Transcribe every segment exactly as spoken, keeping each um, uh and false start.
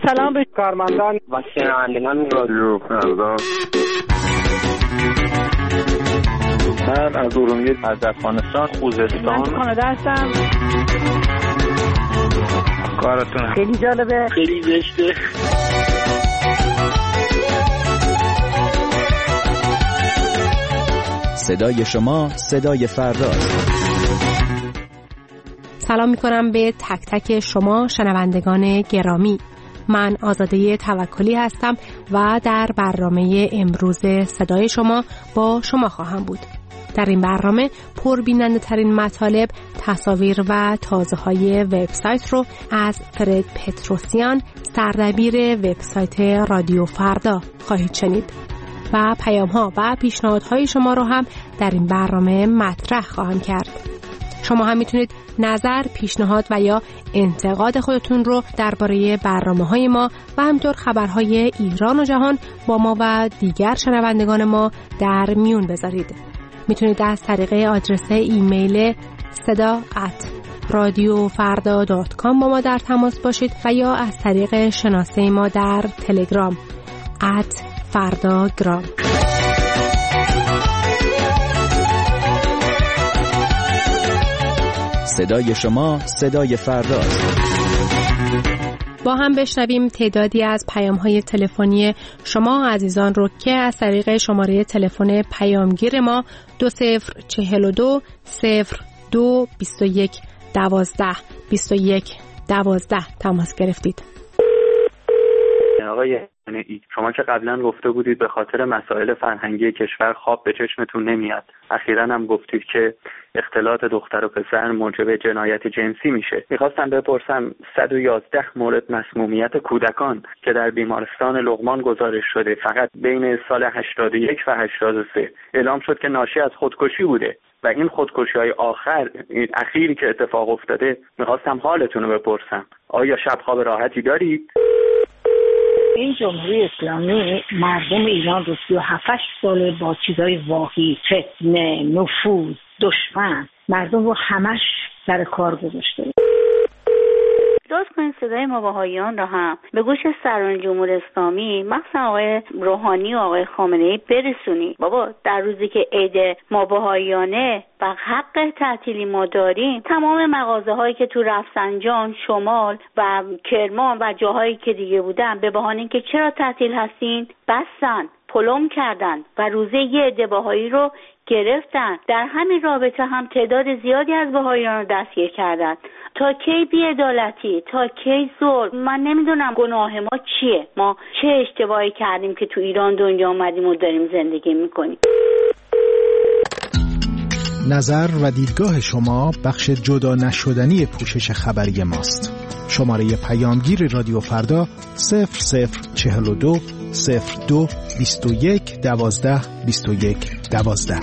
سلام به کارمندان و شنوندگان رادیو فردا. من از ارومیه، از افغانستان، خوزستان. من کانادا هستم. کارتون خیلی جالبه، خیلی زشته. صدای شما صدای فرداست. سلام میکنم به تک تک شما شنوندگان گرامی. من آزاده توکلی هستم و در برنامه امروز صدای شما با شما خواهم بود. در این برنامه پربیننده ترین مطالب، تصاویر و تازه های وبسایت رو از فرد پتروسیان، سردبیر وبسایت رادیو فردا خواهید شنید و پیام ها و پیشنهادهای شما رو هم در این برنامه مطرح خواهم کرد. شما هم میتونید نظر، پیشنهاد و یا انتقاد خودتون رو درباره برنامه‌های ما و همینطور خبرهای ایران و جهان با ما و دیگر شنوندگان ما در میون بذارید. میتونید از طریق آدرس ایمیل صدا ات رادیو فردا دات کام با ما در تماس باشید و یا از طریق شناسه ما در تلگرام ات فرداگرام. صدای شما صدای فرداست. با هم بشنویم تعدادی از پیام‌های تلفنی شما عزیزان رو که از طریق شماره تلفن پیامگیر ما دو صفر چهل و دو صفر دو بیست و یک دوازده بیست و یک دوازده تماس گرفتید. آقای شما که قبلا گفته بودید به خاطر مسائل فرهنگی کشور خواب به چشمتون نمیاد، اخیراً هم گفتید که اختلاط دختر و پسر موجب جنایت جنسی میشه. میخواستم بپرسم صد و یازده مورد مسمومیت کودکان که در بیمارستان لقمان گزارش شده فقط بین سال هشتاد و یک و هشتاد و سه اعلام شد که ناشی از خودکشی بوده و این خودکشی‌های آخر این اخیری که اتفاق افتاده، میخواستم حالتون رو بپرسم. آیا شب خواب راحتی دارید؟ این جمهوری اسلامی مردم ایران رو سی و هفت ساله با چیزای واهی، فتنه، نفوذ، دشمن، مردم رو همش سر کار گذاشته. درست کنید صدای ما بهائیان را هم به گوش سران جمهوری اسلامی، مخصوصا آقای روحانی و آقای خامنه‌ای برسونید. بابا در روزی که عید ما بهائیانه و حق تعطیلی ما داریم، تمام مغازه هایی که تو رفسنجان، شمال و کرمان و جاهایی که دیگه بودن به بهانه اینکه چرا تعطیل هستین بستن، پلم کردن و روزه یه عده بهایی رو گرفتن. در همین رابطه هم تعداد زیادی از بهائیان رو دستگیر کردن. تا کی بی‌عدالتی، تا کی ظلم؟ من نمیدونم گناه ما چیه، ما چه اشتباهی کردیم که تو ایران دنیا آمدیم و داریم زندگی میکنیم. نظر و دیدگاه شما بخش جدا نشدنی پوشش خبری ماست. شماره پیامگیر رادیو فردا صفر صفر چهل و دو صفر دو بیست و یک دوازده بیست و یک دوازده.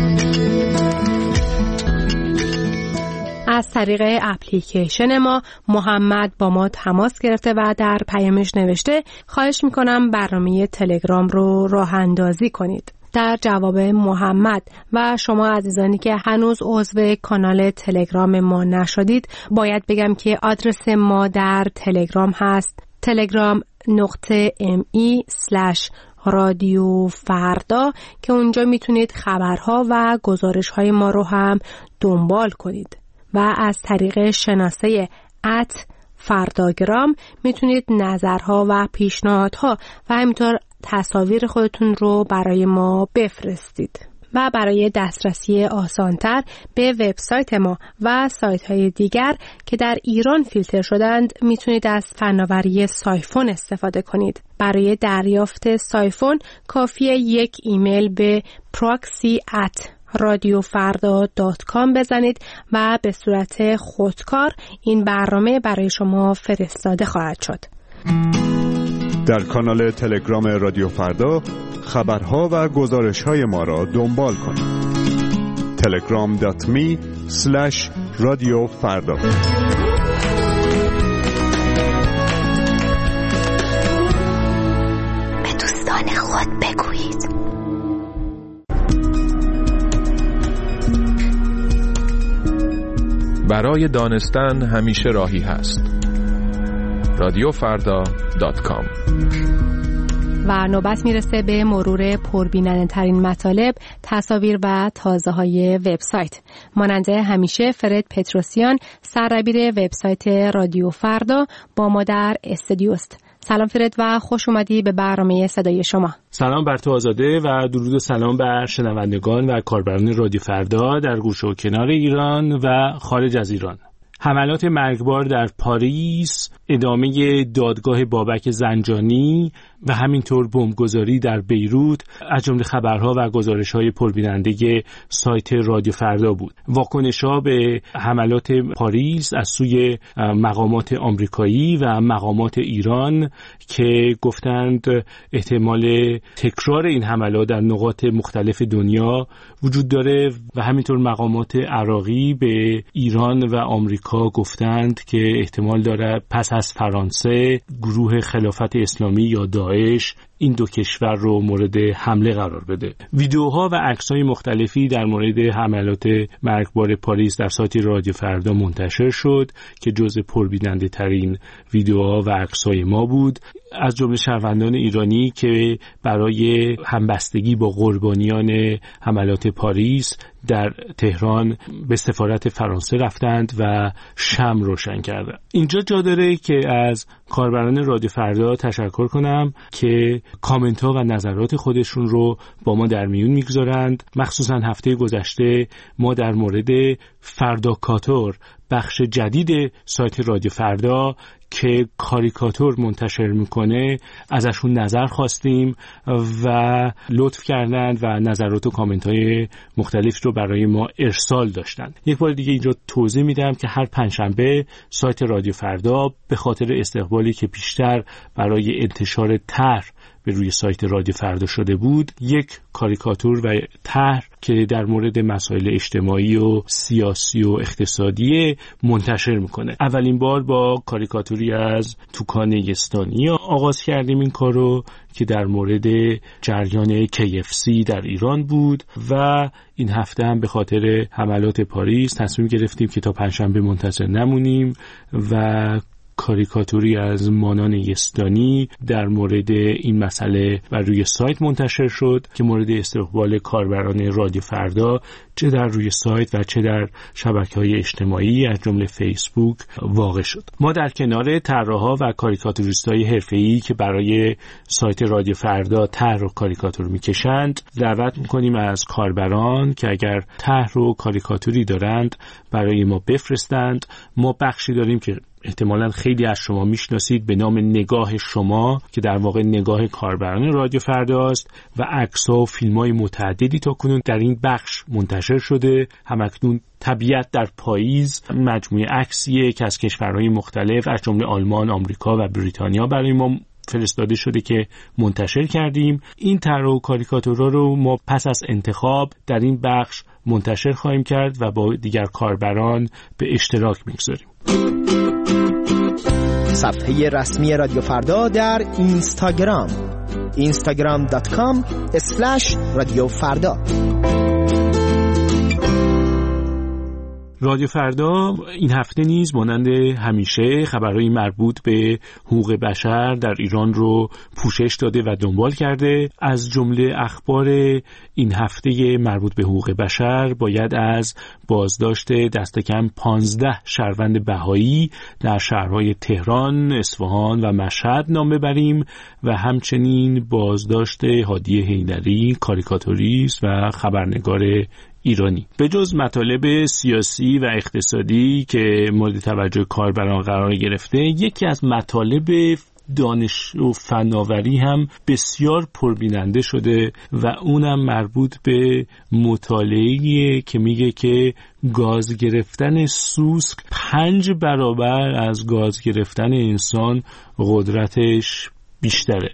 از طریق اپلیکیشن ما محمد با ما تماس گرفته و در پیامش نوشته خواهش میکنم برنامه تلگرام رو راه اندازی کنید. در جواب محمد و شما عزیزانی که هنوز عضو کانال تلگرام ما نشدید، باید بگم که آدرس ما در تلگرام هست تلگرام نقطه ام ای سلش رادیو فردا که اونجا میتونید خبرها و گزارش‌های ما رو هم دنبال کنید و از طریق شناسه ات فرداگرام میتونید نظرها و پیشنهادها و همینطور تصاویر خودتون رو برای ما بفرستید. و برای دسترسی آسانتر به وبسایت ما و سایت‌های دیگر که در ایران فیلتر شدند میتونید از فناوری سایفون استفاده کنید. برای دریافت سایفون کافیه یک ایمیل به پراکسی ات رادیو فردا دات کام بزنید و به صورت خودکار این برنامه برای شما فرستاده خواهد شد. در کانال تلگرام رادیو فردا خبرها و گزارش‌های ما را دنبال کنید. تلگرام دات می اسلش رادیو فردا. به دوستان خود بگویید. برای دانستن همیشه راهی هست. رادیو فردا دات کام. و نوبت میرسه به مرور پربیننده ترین مطالب، تصاویر و تازه های وبسایت. مانند همیشه فرد پتروسیان، سرربیر وبسایت رادیو فردا، با ما در استودیوست. سلام فرد و خوش اومدی به برنامه صدای شما. سلام بر تو آزاده و درود و سلام بر شنوندگان و کاربران رادیو فردا در گوشه و کنار ایران و خارج از ایران. حملات مرگبار در پاریس، ادامه دادگاه بابک زنجانی و همینطور بمبگذاری در بیروت از جمله خبرها و گزارش‌های پربیننده سایت رادیو فردا بود. واکنش‌ها به حملات پاریس از سوی مقامات آمریکایی و مقامات ایران که گفتند احتمال تکرار این حملات در نقاط مختلف دنیا وجود داره و همینطور مقامات عراقی به ایران و آمریکا گفتند که احتمال داره پس از فرانسه گروه خلافت اسلامی یا داعش این دو کشور رو مورد حمله قرار بده. ویدیوها و عکس‌های مختلفی در مورد حملات مرگبار پاریس در سایت رادیو فردا منتشر شد که جزء پربیننده ترین ویدیوها و عکس‌های ما بود، از جمله شهروندان ایرانی که برای همبستگی با قربانیان حملات پاریس در تهران به سفارت فرانسه رفتند و شمع روشن کردند. اینجا جا داره که از کاربران رادیو فردا تشکر کنم که کامنت ها و نظرات خودشون رو با ما در میون میگذارند. مخصوصا هفته گذشته ما در مورد فرداکاتور، بخش جدید سایت رادیو فردا که کاریکاتور منتشر میکنه، ازشون نظر خواستیم و لطف کردند و نظرات و کامنت های مختلف رو برای ما ارسال داشتند. یک بار دیگه اینجا توضیح میدم که هر پنجشنبه سایت رادیو فردا به خاطر استقبالی که بیشتر برای انتشار طرح به روی سایت رادیو فردا شده بود، یک کاریکاتور و طرح که در مورد مسائل اجتماعی و سیاسی و اقتصادی منتشر میکنه. اولین بار با کاریکاتوری از توکان یستانی آغاز کردیم این کارو که در مورد جریان کی اف سی در ایران بود و این هفته هم به خاطر حملات پاریس تصمیم گرفتیم که تا پنجشنبه منتظر نمونیم و کاریکاتوری از مانان یزدانی در مورد این مسئله بر روی سایت منتشر شد که مورد استقبال کاربران رادیو فردا چه در روی سایت و چه در شبکه‌های اجتماعی از جمله فیسبوک واقع شد. ما در کنار طراحا و کاریکاتوریستای حرفه‌ای که برای سایت رادیو فردا طرح و کاریکاتور میکشند دعوت میکنیم از کاربران که اگر طرح و کاریکاتوری دارند برای ما بفرستند. ما بخشی داریم که احتمالاً خیلی از شما میشناسید به نام نگاه شما که در واقع نگاه کاربران رادیو فرداست و عکس‌ها و فیلم‌های متعددی تا کنون در این بخش منتشر شده. همکنون طبیعت در پاییز مجموعه عکسیه که از کشورهای مختلف از جمله آلمان، آمریکا و بریتانیا برای ما فرستاده شده که منتشر کردیم. این طرح و کاریکاتورها رو ما پس از انتخاب در این بخش منتشر خواهیم کرد و با دیگر کاربران به اشتراک میگذاریم. صفحه رسمی رادیو فردا در اینستاگرام اینستاگرام دات کام اسلش رادیو فردا. رادیو فردا این هفته نیز مانند همیشه خبرهای مربوط به حقوق بشر در ایران رو پوشش داده و دنبال کرده. از جمله اخبار این هفته مربوط به حقوق بشر باید از بازداشت دست کم پانزده شهروند بهایی در شهرهای تهران، اصفهان و مشهد نام ببریم و همچنین بازداشت هادی حیدری، کاریکاتوریست و خبرنگار ایرانی. به جز مطالب سیاسی و اقتصادی که مورد توجه کاربران قرار گرفته، یکی از مطالب دانش و فناوری هم بسیار پربیننده شده و اونم مربوط به مطالعه‌ای که میگه که گاز گرفتن سوسک پنج برابر از گاز گرفتن انسان قدرتش بیشتره.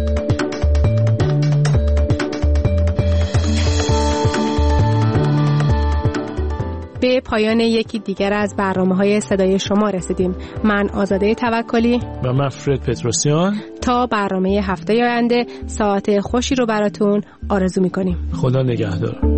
به پایان یکی دیگر از برنامه‌های صدای شما رسیدیم. من آزاده توکلی و من فرد پتروسیان تا برنامه هفته آینده ساعت خوشی رو براتون آرزو می‌کنیم. خدا نگهدار.